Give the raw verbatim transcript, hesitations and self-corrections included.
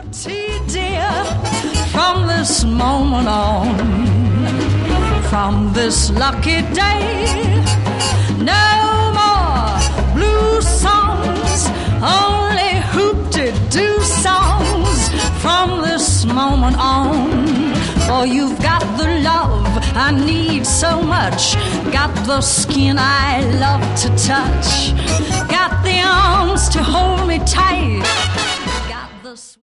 tea, dear, from this moment on, from this lucky day, no more blue songs, only hoop-de-doo songs from this moment on. For you've got the love I need so much, got the skin I love to touch, got the arms to hold me tight, got the